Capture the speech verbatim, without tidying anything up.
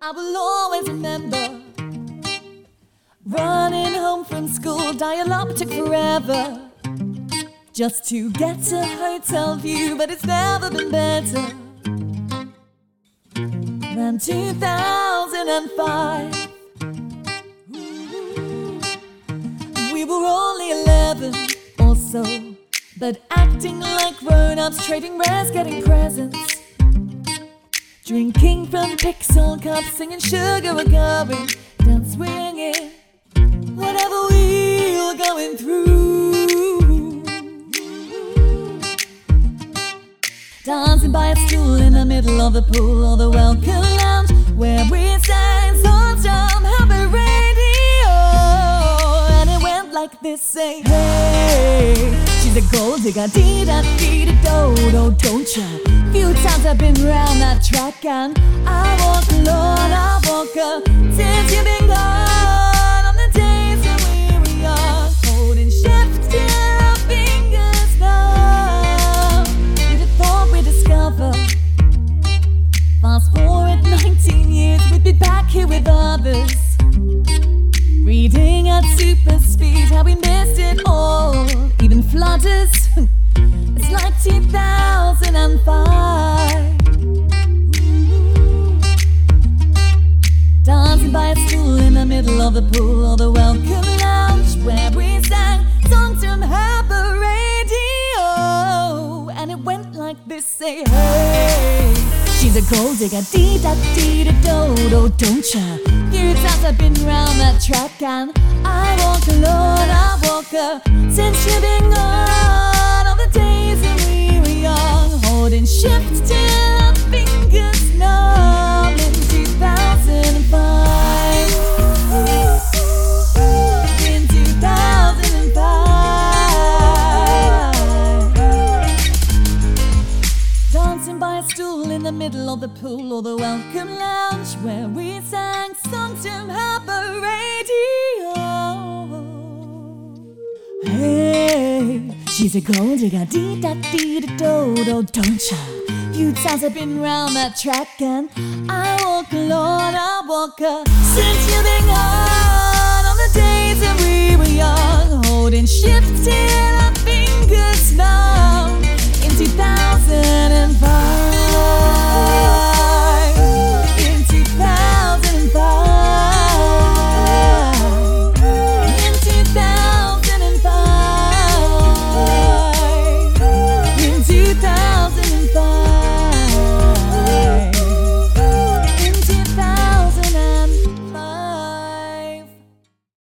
I will always remember running home from school, dial-up took forever just to get to hotel view, but it's never been better than two thousand five. We were only eleven or so, but acting like grown-ups, trading rares, getting presents, drinking from pixel cups, singing sugar we're going, down swinging, whatever we were going through. Dancing by a stool in the middle of the pool or the welcome lounge, where we sang songs from Happy Radio. And it went like this, say, hey, she's a gold digger, dee-da-dee-da-do-do, don't ya? Few times I've been round that track and I walk alone, I walk up since you've been gone. On the days when we were young, holding shift till our fingers numb. You'd have thought we'd discover, fast forward nineteen years, we'd be back here with others, reading at super speed, how we missed it all, even flutters. It's like two thousand five. Dancing by a stool in the middle of the pool or the welcome lounge, where we sang songs from Happy Radio. And it went like this, say, hey, she's a gold digger, dee-da-dee-da-do-do, don't ya? Few times I've been round that track and I walk alone, I walk up since you've been gone. On the days when we were young, holding shift till our fingers numb in two thousand five. In two thousand five. Dancing by a stool in the middle of the pool or the welcome lounge, where we sang songs from Happy Radio. Hey, she's a gold digger, dee-da-dee-da-do-do, don't ya? Few times I've been round that track and I walk alone, I walk up since you've been gone. On the days when we were young, holding shift till our fingers numb.